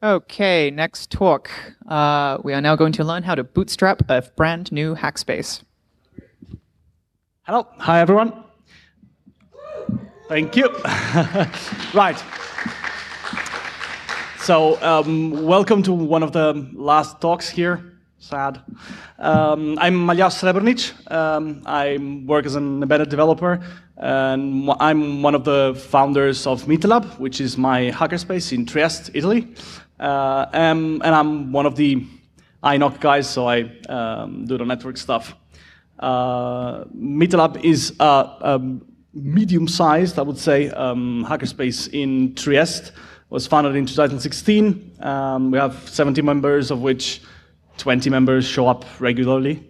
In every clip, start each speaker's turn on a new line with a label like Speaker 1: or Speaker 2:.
Speaker 1: Okay, next talk. We are now going to learn how to bootstrap a brand new Hackspace.
Speaker 2: Hello. Hi, everyone. Thank you. Right. So, welcome to one of the last talks here. Sad. I'm Maljas Srebrnic. I work as an embedded developer, and I'm one of the founders of MeetLab, which is my hackerspace in Trieste, Italy. And I'm one of the INOC guys, so I do the network stuff. MeetLab is a medium-sized, I would say, hackerspace in Trieste. It was founded in 2016. We have 70 members, of which 20 members show up regularly.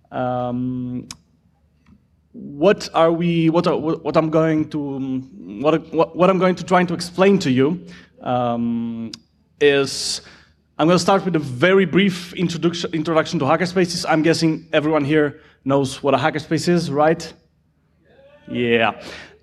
Speaker 2: What I'm going to try to explain to you is I'm going to start with a very brief introduction to hackerspaces. I'm guessing everyone here knows what a hackerspace is, right? Yeah.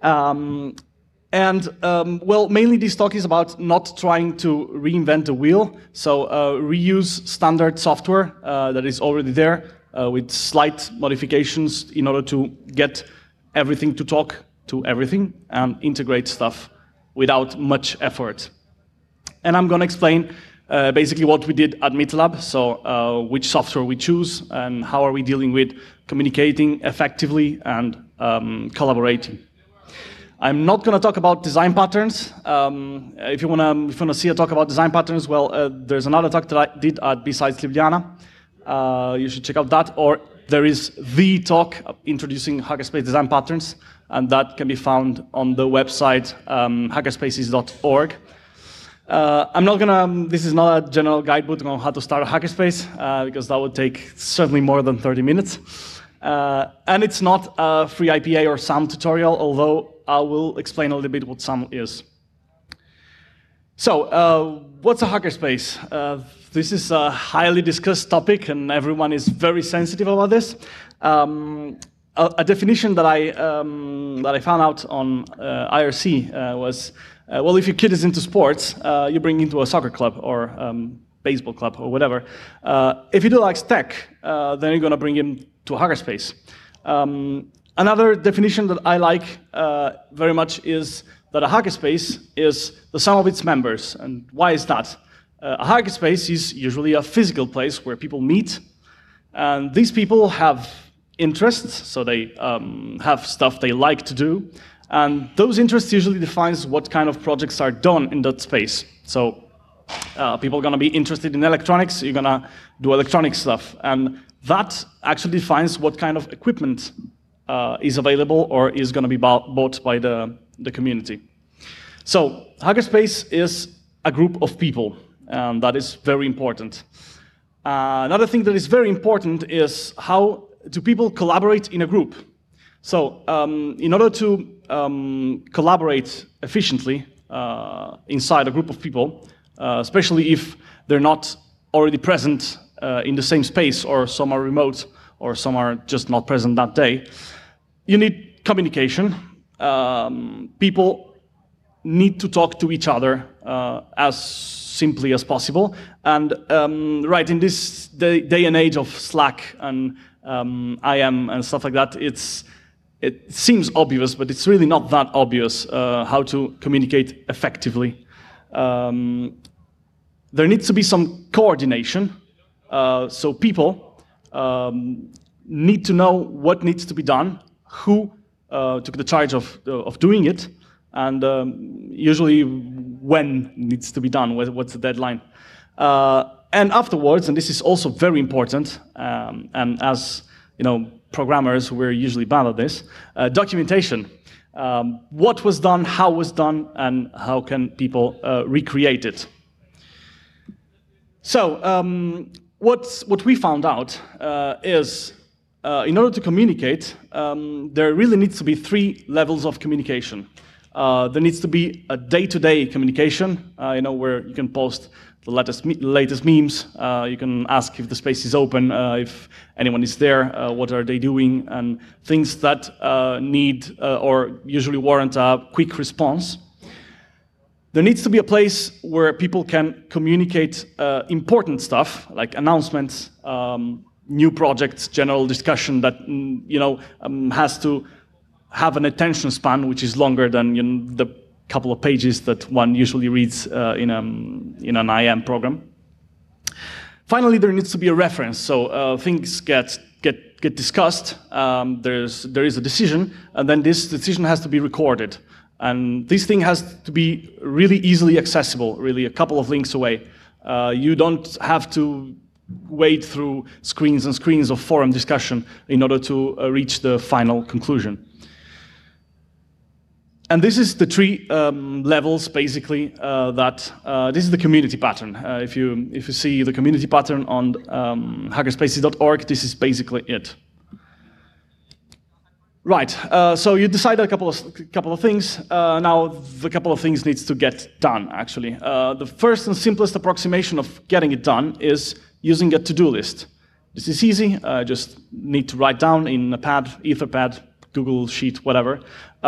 Speaker 2: Well, mainly this talk is about not trying to reinvent the wheel, so reuse standard software that is already there with slight modifications in order to get everything to talk to everything and integrate stuff without much effort. And I'm going to explain basically what we did at MeetLab, so which software we choose and how are we dealing with communicating effectively and collaborating. I'm not going to talk about design patterns. If you want to see a talk about design patterns, well, there's another talk that I did at B-Sides Ljubljana. You should check out that. Or there is the talk introducing hackerspace design patterns, and that can be found on the website hackerspaces.org. This is not a general guidebook on how to start a hackerspace, because that would take certainly more than 30 minutes. And it's not a free IPA or SAM tutorial, although I will explain a little bit what SAM is. So, what's a hackerspace? This is a highly discussed topic, and everyone is very sensitive about this. A definition that I found out on IRC was, well, if your kid is into sports, you bring him into a soccer club or baseball club or whatever. If he likes tech, then you're going to bring him to a hackerspace. Another definition that I like very much is that a hackerspace is the sum of its members. And why is that? A hackerspace is usually a physical place where people meet, and these people have interests, so they have stuff they like to do, and those interests usually defines what kind of projects are done in that space. So people are going to be interested in electronics, you're going to do electronic stuff, and that actually defines what kind of equipment is available or is going to be bought by the community. So hackerspace is a group of people, and that is very important. Another thing that is very important is how do people collaborate in a group. So in order to collaborate efficiently inside a group of people, especially if they're not already present in the same space, or some are remote, or some are just not present that day, you need communication. People need to talk to each other as simply as possible. And right, in this day and age of Slack and IM and stuff like that, it seems obvious, but it's really not that obvious how to communicate effectively. There needs to be some coordination. So people need to know what needs to be done, who took the charge of doing it, and usually when needs to be done, what's the deadline. And afterwards, and this is also very important, and as you know, programmers, we're usually bad at this, documentation. What was done, how was done, and how can people recreate it. So, what we found out is, in order to communicate, there really needs to be 3 levels of communication. There needs to be a day-to-day communication, where you can post the latest memes, you can ask if the space is open, if anyone is there, what are they doing, and things that need or usually warrant a quick response. There needs to be a place where people can communicate important stuff, like announcements, new projects, general discussion that has to have an attention span which is longer than the couple of pages that one usually reads in an IM program. Finally, there needs to be a reference, so things get discussed. There is a decision, and then this decision has to be recorded. And this thing has to be really easily accessible, really a couple of links away. You don't have to wade through screens and screens of forum discussion in order to reach the final conclusion. And this is the three levels, basically, this is the community pattern. If you see the community pattern on hackerspaces.org, this is basically it. Right, so you decided a couple of things. Now the couple of things needs to get done, actually. The first and simplest approximation of getting it done is using a to-do list. This is easy. Just need to write down in a pad, Etherpad, Google Sheet, whatever.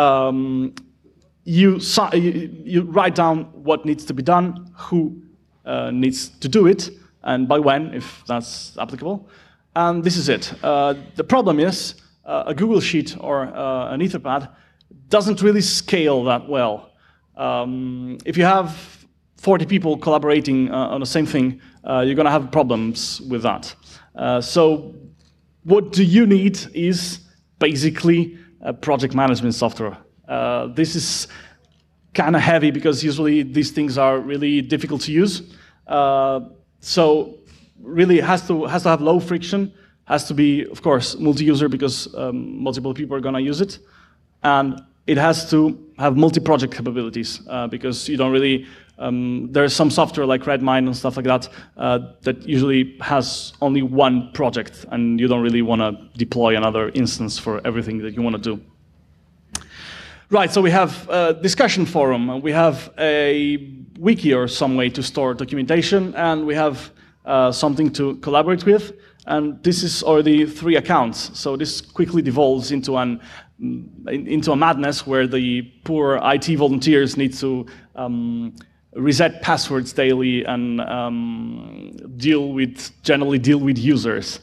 Speaker 2: You write down what needs to be done, who needs to do it, and by when, if that's applicable. And this is it. The problem is, a Google Sheet or an Etherpad doesn't really scale that well. If you have 40 people collaborating on the same thing, you're going to have problems with that. So what do you need is basically a project management software. This is kind of heavy because usually these things are really difficult to use. So really it has to have low friction. Has to be, of course, multi-user because multiple people are going to use it. And it has to have multi-project capabilities because you don't really, there's some software like Redmine and stuff like that that usually has only one project and you don't really want to deploy another instance for everything that you want to do. Right, so we have a discussion forum, we have a wiki or some way to store documentation, and we have something to collaborate with. And this is already 3 accounts. So this quickly devolves into a madness where the poor IT volunteers need to reset passwords daily and generally deal with users.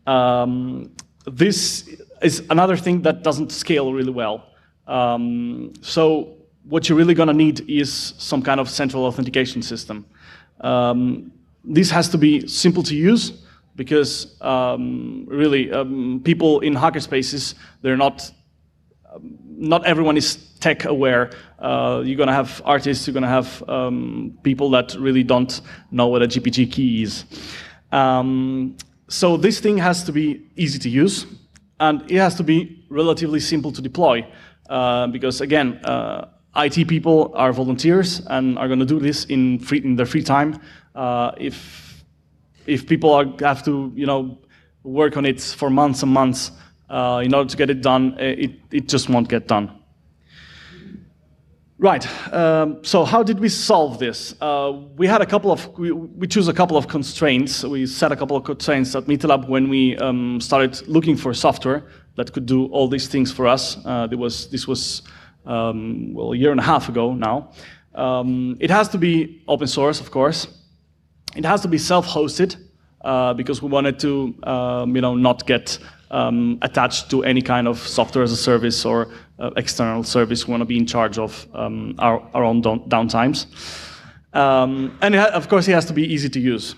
Speaker 2: This is another thing that doesn't scale really well. So what you're really going to need is some kind of central authentication system. This has to be simple to use. Because really, people in hackerspaces, they're not everyone is tech aware. You're going to have artists, you're going to have people that really don't know what a GPG key is. So this thing has to be easy to use, and it has to be relatively simple to deploy. Because again, IT people are volunteers and are going to do this in their free time. If people have to, work on it for months and months in order to get it done, it just won't get done. Right. So how did we solve this? We chose a couple of constraints. We set a couple of constraints at MeetLab when we started looking for software that could do all these things for us. This was well, a year and a half ago now. It has to be open source, of course. It has to be self-hosted because we wanted to, not get attached to any kind of software as a service or external service. We want to be in charge of our own downtimes. And of course, it has to be easy to use.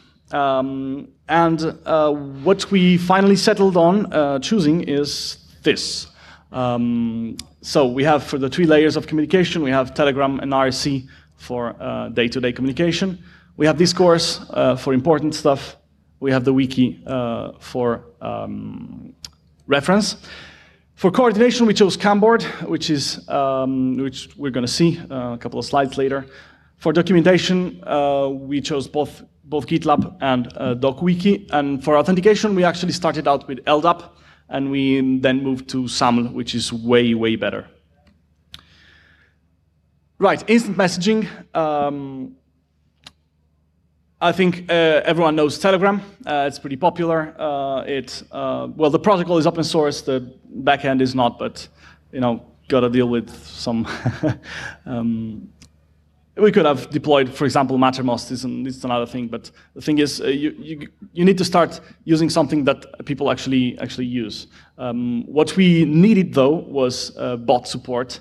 Speaker 2: What we finally settled on choosing is this. So we have, for the 3 layers of communication, we have Telegram and RSC for day-to-day communication. We have Discourse for important stuff. We have the wiki for reference. For coordination, we chose Camboard, which we're going to see a couple of slides later. For documentation, we chose both GitLab and DocWiki. And for authentication, we actually started out with LDAP, and we then moved to SAML, which is way, way better. Right, instant messaging. I think everyone knows Telegram. It's pretty popular. Well, the protocol is open source. The backend is not, but got to deal with some We could have deployed, for example, Mattermost. This is another thing. But the thing is, you need to start using something that people actually use. What we needed, though, was bot support.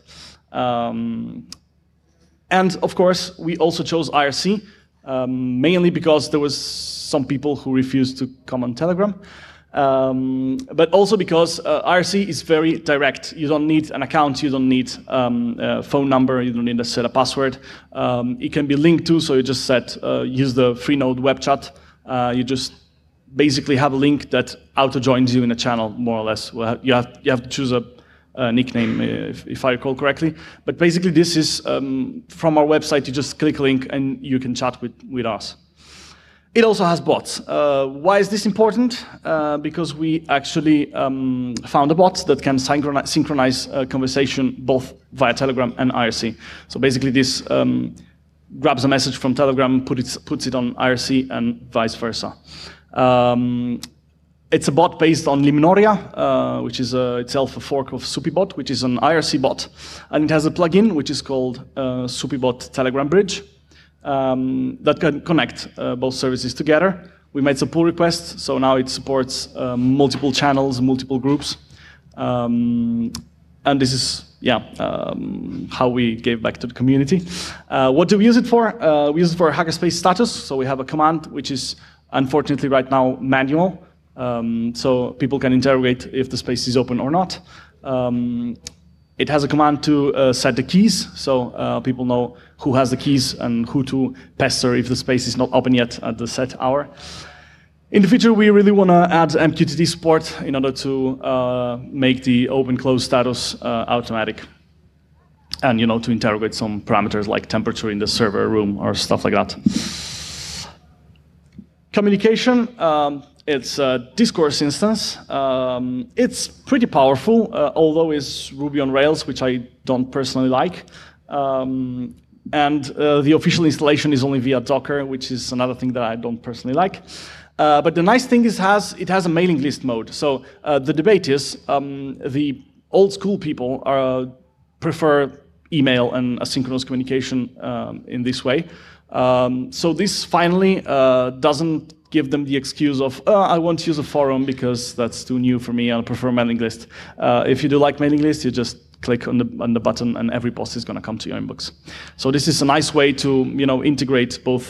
Speaker 2: And of course, we also chose IRC, mainly because there was some people who refused to come on Telegram. But also because IRC is very direct. You don't need an account, you don't need a phone number, you don't need to set a password. It can be linked to, so you just use the Freenode web chat. You just basically have a link that auto-joins you in a channel, more or less. Well, you have to choose a nickname, if I recall correctly. But basically this is, from our website, you just click a link and you can chat with us. It also has bots. Why is this important? Because we actually found a bot that can synchronize conversation both via Telegram and IRC. So basically this grabs a message from Telegram, puts it on IRC, and vice versa. It's a bot based on Limnoria, which is itself a fork of Supibot, which is an IRC bot. And it has a plugin, which is called Supibot Telegram Bridge. That can connect both services together. We made some pull requests, so now it supports multiple channels, multiple groups. And this is, how we gave back to the community. What do we use it for? We use it for hackerspace status. So we have a command, which is unfortunately right now manual. So people can interrogate if the space is open or not. It has a command to set the keys, so people know who has the keys and who to pester if the space is not open yet at the set hour. In the future, we really want to add MQTT support in order to make the open-close status automatic, and to interrogate some parameters like temperature in the server room or stuff like that. Communication. It's a discourse instance. It's pretty powerful, although it's Ruby on Rails, which I don't personally like. And the official installation is only via Docker, which is another thing that I don't personally like. But the nice thing is it has a mailing list mode. So the debate is the old school people prefer email and asynchronous communication in this way. So this finally doesn't give them the excuse of, I won't use a forum because that's too new for me, I prefer mailing list. If you do like mailing list, you just click on the button and every post is going to come to your inbox. So this is a nice way to integrate both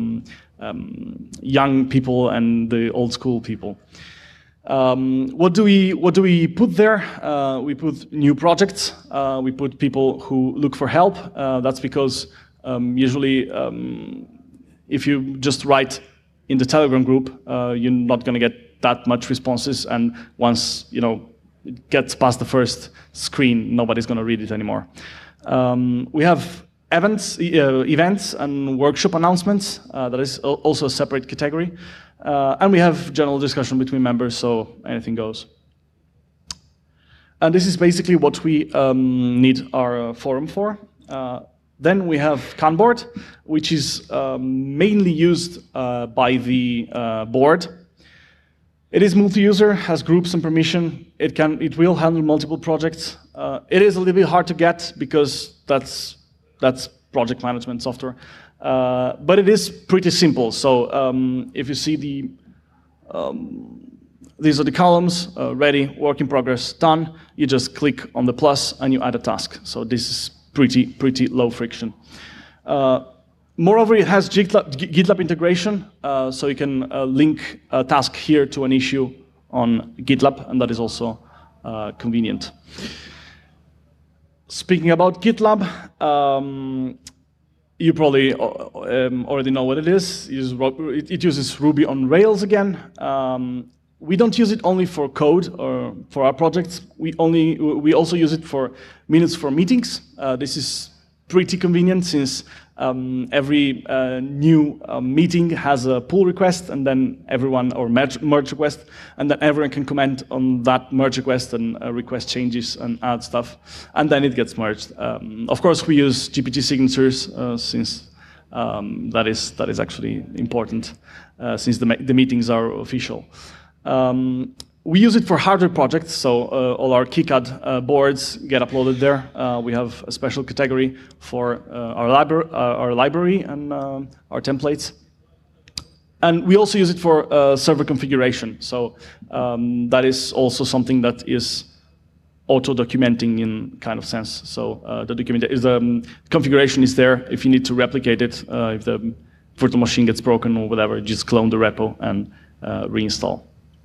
Speaker 2: young people and the old school people. What do we put there? We put new projects. We put people who look for help. That's because usually if you just write in the Telegram group, you're not going to get that much responses, and once it gets past the first screen, nobody's going to read it anymore. We have events and workshop announcements. That is also a separate category, and we have general discussion between members, so anything goes. And this is basically what we need our forum for. Then we have Kanboard, which is mainly used by the board. It is multi-user, has groups and permission. It will handle multiple projects. It is a little bit hard to get because that's project management software. But it is pretty simple. So if you see these are the columns, ready, work in progress, done. You just click on the plus and you add a task. So this is pretty low friction. Moreover, it has GitLab integration, so you can link a task here to an issue on GitLab, and that is also convenient. Speaking about GitLab, you probably already know what it is. It uses Ruby on Rails again. We don't use it only for code or for our projects. We also use it for minutes for meetings. This is pretty convenient since every new meeting has a pull request, and then merge request, and then everyone can comment on that merge request and request changes and add stuff, and then it gets merged. Of course, we use GPT signatures since that is actually important since the meetings are official. We use it for hardware projects, so all our KiCad boards get uploaded there. We have a special category for our library and our templates. And we also use it for server configuration. So that is also something that is auto-documenting in kind of sense. So the configuration is there. If you need to replicate it, if the virtual machine gets broken or whatever, just clone the repo and reinstall.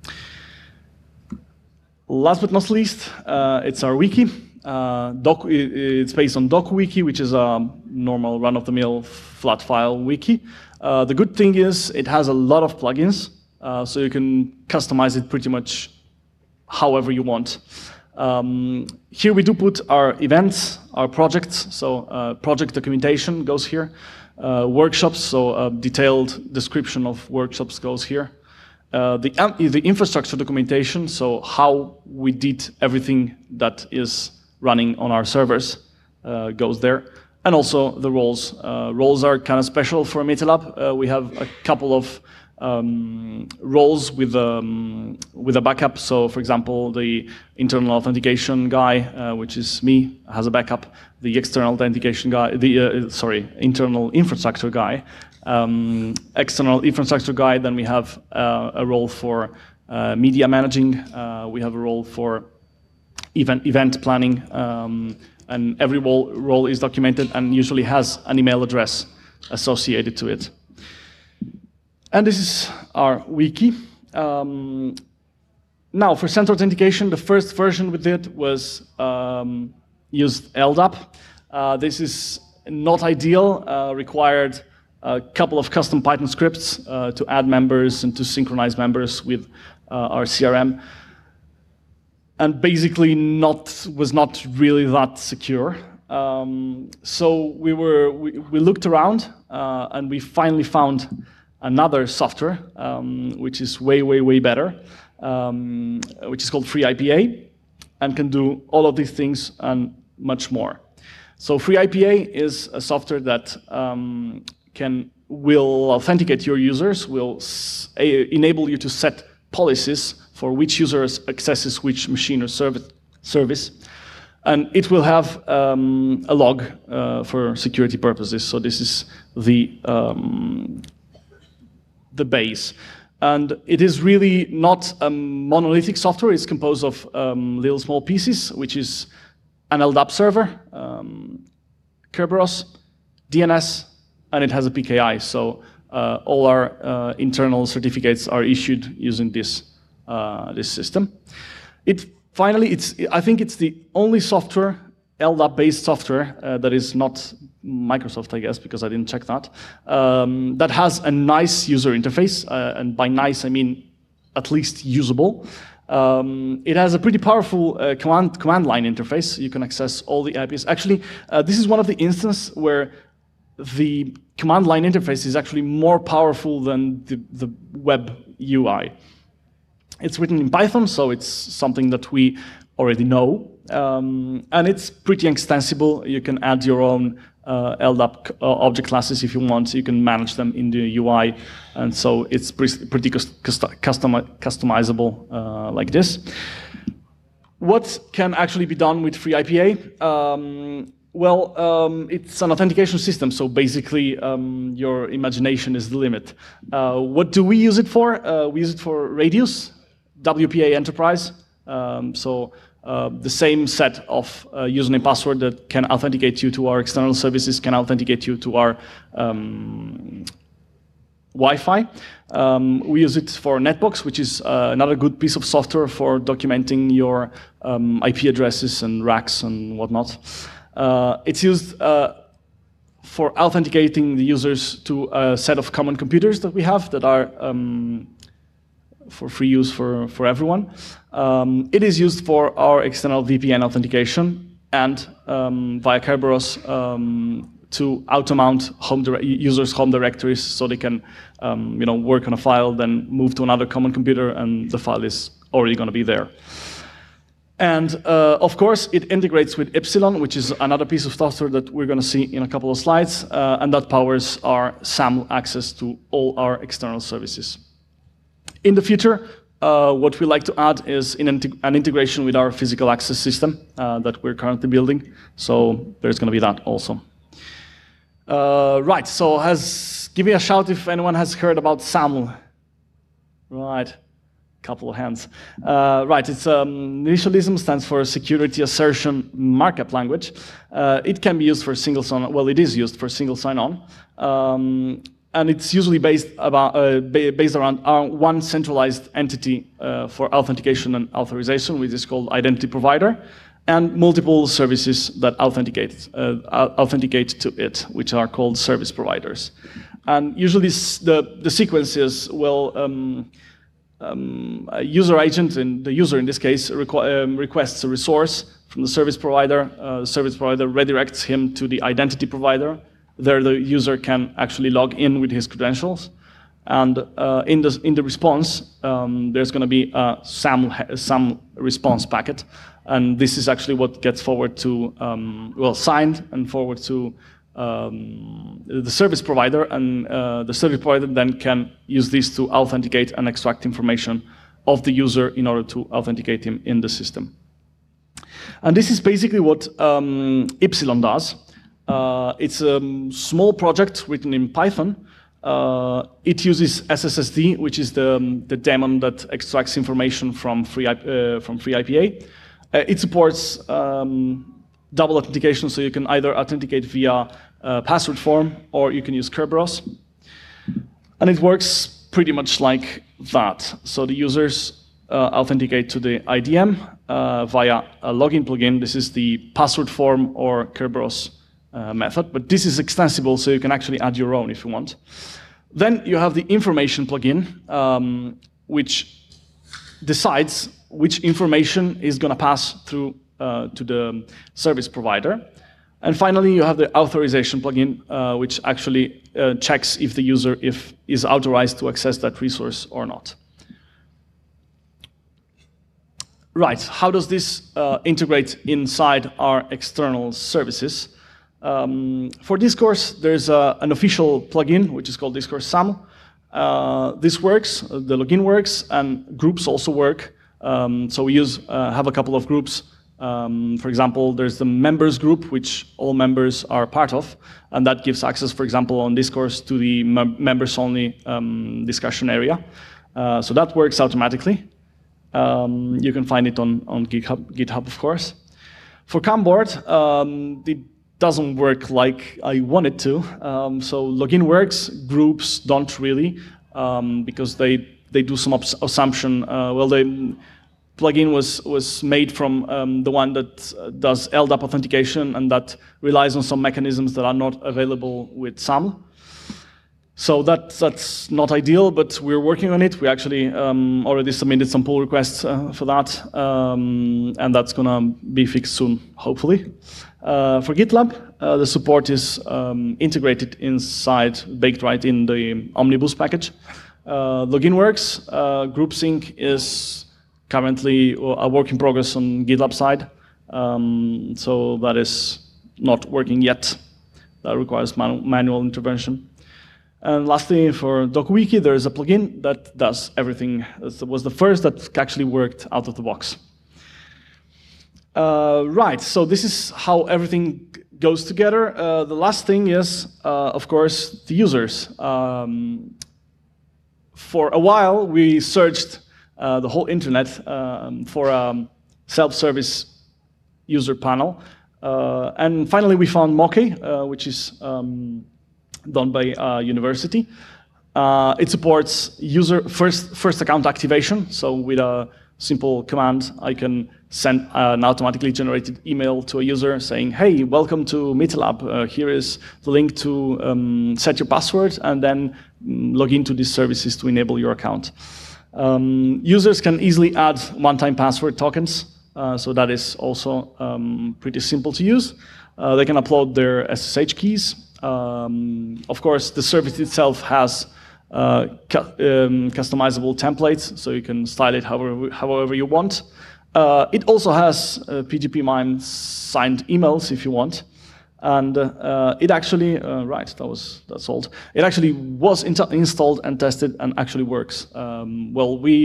Speaker 2: Last but not least, it's our wiki. It's based on DokuWiki, which is a normal run-of-the-mill flat file wiki. The good thing is it has a lot of plugins, so you can customize it pretty much however you want. Here we do put our events, our projects, so project documentation goes here. Workshops, so a detailed description of workshops goes here. The infrastructure documentation, so how we did everything that is running on our servers, goes there. And also the roles. Roles are kind of special for MetaLab. We have a couple of roles with a backup. So, for example, the internal authentication guy, which is me, has a backup. The external authentication guy, internal infrastructure guy. External infrastructure guy, then we have a role for media managing, we have a role for event planning, and every role is documented and usually has an email address associated to it. And this is our wiki. Now, for central authentication, the first version we did was used LDAP. This is not ideal, required a couple of custom Python scripts to add members and to synchronize members with our CRM. And basically was not really that secure. So we looked around and we finally found another software which is way better, which is called FreeIPA and can do all of these things and much more. So FreeIPA is a software that will authenticate your users, will enable you to set policies for which users accesses which machine or service, and it will have a log for security purposes. So this is the base. And it is really not a monolithic software. It's composed of little small pieces, which is an LDAP server, Kerberos, DNS, and it has a PKI. So all our internal certificates are issued using this system. I think it's the only software, LDAP-based software, that is not Microsoft, I guess, because I didn't check that, that has a nice user interface, and by nice I mean at least usable. It has a pretty powerful command line interface. You can access all the IPs. Actually, this is one of the instances where the command line interface is actually more powerful than the web UI. It's written in Python, so it's something that we already know, and it's pretty extensible. You can add your own LDAP object classes if you want. You can manage them in the UI, and so it's pretty customizable like this. What can actually be done with FreeIPA? It's an authentication system, so basically your imagination is the limit. What do we use it for? We use it for Radius, WPA Enterprise. The same set of username password that can authenticate you to our external services can authenticate you to our Wi-Fi. We use it for Netbox, which is another good piece of software for documenting your IP addresses and racks and whatnot. It's used for authenticating the users to a set of common computers that we have that are for free use for everyone. It is used for our external VPN authentication and via Kerberos to auto-mount users' home directories so they can work on a file, then move to another common computer, and the file is already going to be there. And of course, it integrates with Epsilon, which is another piece of software that we're going to see in a couple of slides, and that powers our SAML access to all our external services. In the future, what we like to add is an integration with our physical access system that we're currently building. So there's going to be that also. Right, so give me a shout if anyone has heard about SAML. Right, couple of hands. Right, it's initialism stands for Security Assertion Markup Language. It can be used for single sign-on. Well, it is used for single sign-on. And it's usually based around one centralized entity for authentication and authorization, which is called identity provider, and multiple services that authenticate to it, which are called service providers. And usually the sequence is, well, a user agent, and the user in this case requests a resource from the service provider. The service provider redirects him to the identity provider. There, the user can actually log in with his credentials, and in the response, there's going to be a SAML response packet, and this is actually what gets forward to signed and forward to the service provider, and the service provider then can use this to authenticate and extract information of the user in order to authenticate him in the system. And this is basically what Ipsilon does. It's a small project written in Python. It uses SSSD, which is the daemon that extracts information from free IPA. It supports double authentication, so you can either authenticate via password form or you can use Kerberos. And it works pretty much like that. So the users authenticate to the IDM via a login plugin. This is the password form or Kerberos method, but this is extensible, so you can actually add your own if you want. Then you have the information plugin, which decides which information is going to pass through to the service provider. And finally, you have the authorization plugin, which actually checks if the user is authorized to access that resource or not. Right, how does this integrate inside our external services? For Discourse, there's an official plugin, which is called Discourse SAML. This works, the login works, and groups also work. So we have a couple of groups. For example, there's the members group, which all members are part of, and that gives access, for example, on Discourse to the members-only discussion area. So that works automatically. You can find it on GitHub, of course. For Camboard, it doesn't work like I want it to. So login works, groups don't really, because they do some assumption. The plugin was made from the one that does LDAP authentication, and that relies on some mechanisms that are not available with SAML. So that's not ideal, but we're working on it. We actually already submitted some pull requests for that, and that's going to be fixed soon, hopefully. For GitLab, the support is integrated inside, baked right in the Omnibus package. Login works. Group sync is currently a work in progress on GitLab side, so that is not working yet. That requires manual intervention. And lastly, for DocWiki, there is a plugin that does everything. It was the first that actually worked out of the box. Right, so this is how everything goes together. The last thing is, of course, the users. For a while, we searched the whole internet for a self-service user panel. And finally, we found Moke, which is done by a university. It supports user first account activation. So with a simple command, I can send an automatically generated email to a user saying, hey, welcome to MeetLab. Here is the link to set your password and then log into these services to enable your account. Users can easily add one-time password tokens. So that is also pretty simple to use. They can upload their SSH keys. Of course, the service itself has customizable templates, so you can style it however you want. It also has PGP-MIME signed emails if you want. And it actually, that's old. It actually was installed and tested and actually works. Well, we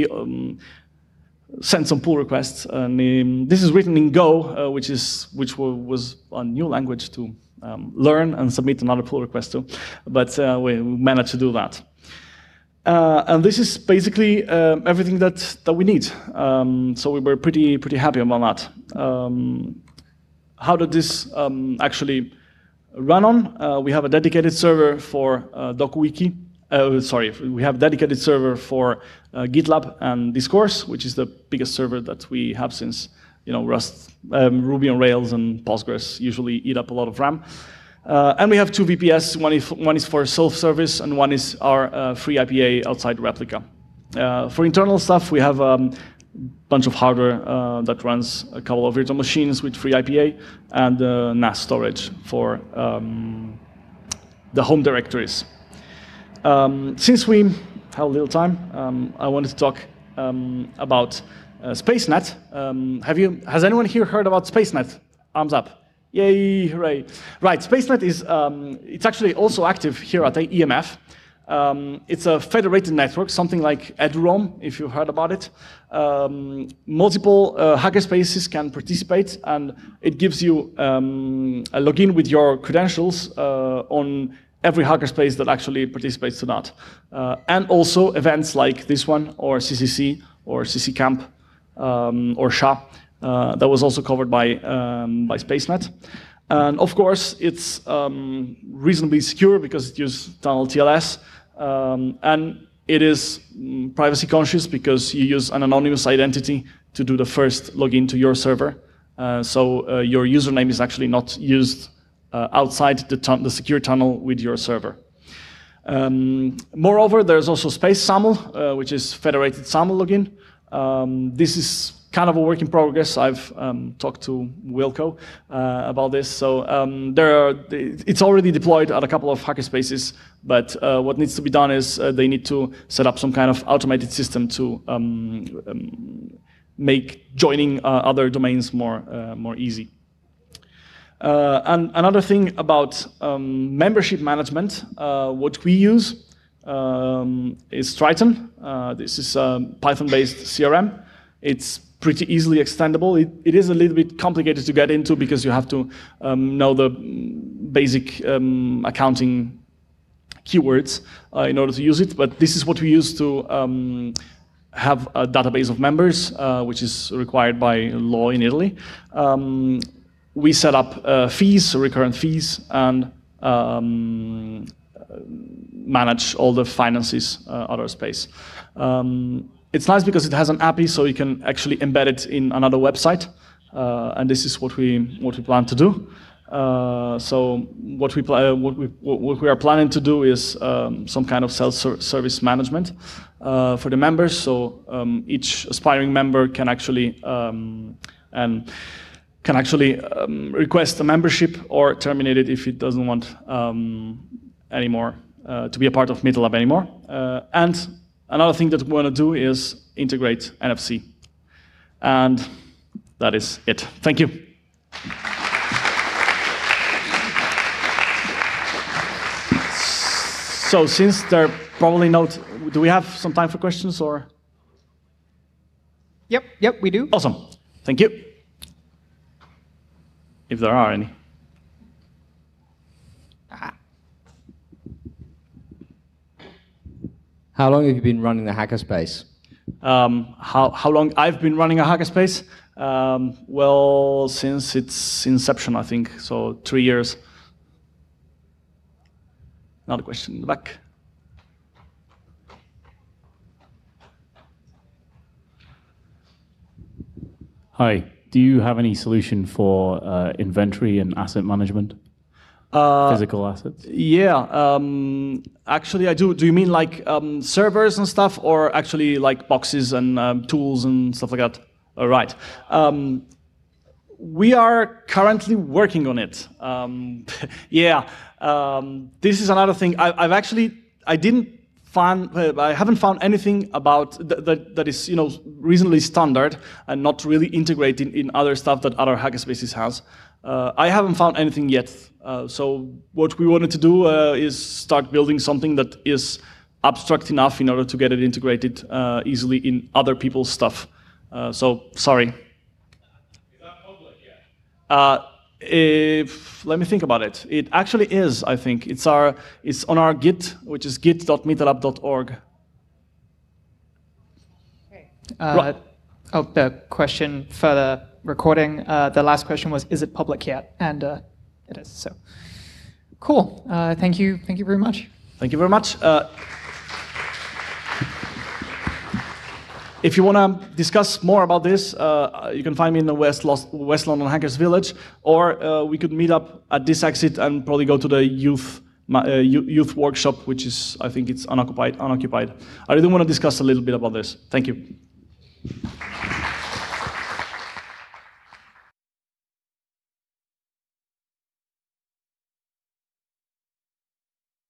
Speaker 2: sent some pull requests, and this is written in Go, which was a new language to learn and submit another pull request to, but we managed to do that. And this is basically everything that we need. So we were pretty happy about that. How did this actually run on? We have a dedicated server for DokuWiki. We have a dedicated server for GitLab and Discourse, which is the biggest server that we have since Rust, Ruby on Rails, and Postgres usually eat up a lot of RAM. And we have two VPS. One is for self-service, and one is our free IPA outside replica. For internal stuff, we have a bunch of hardware that runs a couple of virtual machines with free IPA and NAS storage for the home directories. Since we have a little time, I wanted to talk about SpaceNet. Has anyone here heard about SpaceNet? Arms up. Yay, hooray. Right, SpaceNet is it's actually also active here at EMF. It's a federated network, something like eduroam, if you've heard about it. Multiple hackerspaces can participate, and it gives you a login with your credentials on every hackerspace that actually participates to that. And also events like this one, or CCC, or CCCamp, or SHA. That was also covered by SpaceNet. And of course, it's reasonably secure because it uses tunnel TLS. And it is privacy conscious because you use an anonymous identity to do the first login to your server. So your username is actually not used outside the secure tunnel with your server. Moreover, there's also SpaceSAML, which is federated SAML login. This is kind of a work in progress. I've talked to Wilco about this. So it's already deployed at a couple of hackerspaces, but what needs to be done is they need to set up some kind of automated system to make joining other domains more easy. And another thing about membership management, what we use is Triton. This is a Python-based CRM. It's pretty easily extendable. It is a little bit complicated to get into because you have to know the basic accounting keywords in order to use it. But this is what we use to have a database of members, which is required by law in Italy. We set up fees, recurrent fees, and manage all the finances out of space. It's nice because it has an API, so you can actually embed it in another website, and this is what we plan to do. So what we are planning to do is some kind of self-service management for the members. So each aspiring member can actually request a membership or terminate it if it doesn't want anymore to be a part of MetaLab anymore. And another thing that we want to do is integrate NFC. And that is it. Thank you. So since there probably not, do we have some time for questions or?
Speaker 1: Yep, we do.
Speaker 2: Awesome. Thank you. If there are any.
Speaker 3: How long have you been running the hackerspace?
Speaker 2: How long I've been running a hackerspace? Well, since its inception, I think, so 3 years. Another question in the back.
Speaker 4: Hi, do you have any solution for inventory and asset management? Physical assets?
Speaker 2: Yeah, actually I do. Do you mean like servers and stuff, or actually like boxes and tools and stuff like that? All right. We are currently working on it. Yeah, this is another thing. I haven't found anything about that is reasonably standard and not really integrated in other stuff that other hackerspaces has. I haven't found anything yet So what we wanted to do is start building something that is abstract enough in order to get it integrated easily in other people's stuff. So sorry. Is that public yet? Let me think about it. It actually is, I think. It's on our Git, which is git.meetup.org.
Speaker 1: The question for the recording, the last question was, is it public yet? And it is, so. Cool, thank you very much.
Speaker 2: Thank you very much. If you want to discuss more about this, you can find me in the West London Hackers Village, or we could meet up at this exit and probably go to the youth workshop, which is, I think it's unoccupied. I really want to discuss a little bit about this. Thank you.